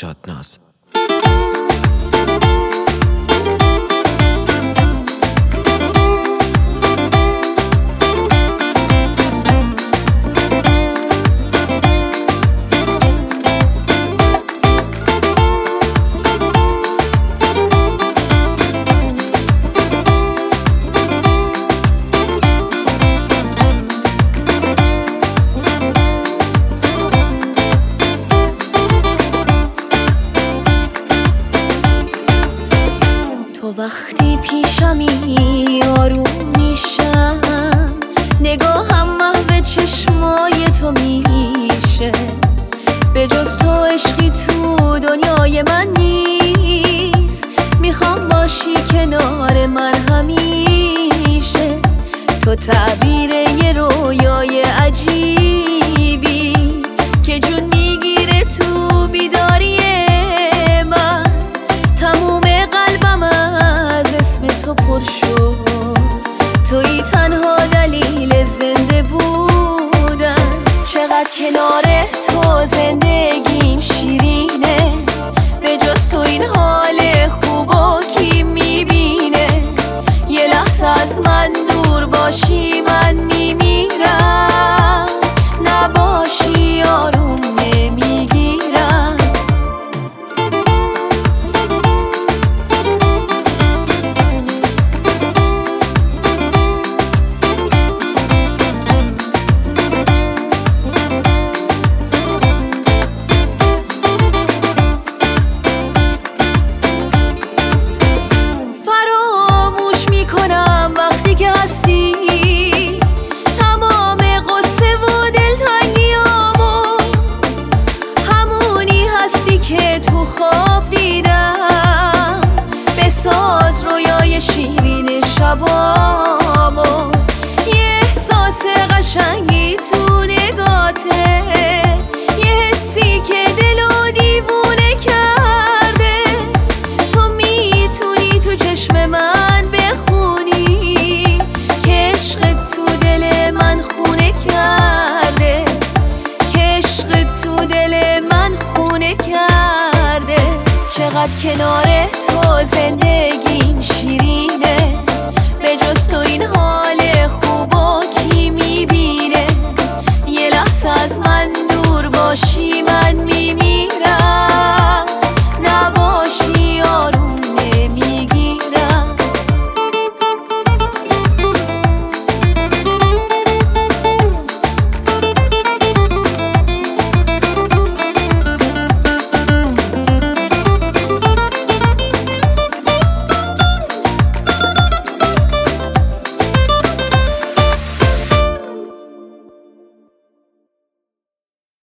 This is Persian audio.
شادناز. تو وقتی پیشمی آروم میشم، نگاهم محو چشمای تو میشه. به جز تو عشقی تو دنیای من نیست، میخوام باشی کنار من همیشه. تو تعبیر یه رویای عجیبی که جون میگیره تو بیداری من. تموم قلبم از اسم تو پر شد، تویی تنها دلیل زنده بودن. چقدر کنار تو زندگیم شیرینه، به جز تو این حال خوبو کی میبینه. یه لحظه از من دور باشی من میمیرم، نباشی آروم نمیگیرم. تو خواب دیدم بساز رویای شیرین شبامو. یه احساس قشنگی تو نگاته، یه حسی که دلو دیوونه کرده. تو میتونی تو چشم من بخونی که عشق تو دل من خونه کرده، که عشق تو دل من خونه کرده. چقدر کنار تو زندگیم شیرینه، به جز تو این حال خوبو کی میبینه. یه لحظه از من دور باشی من میمیرم.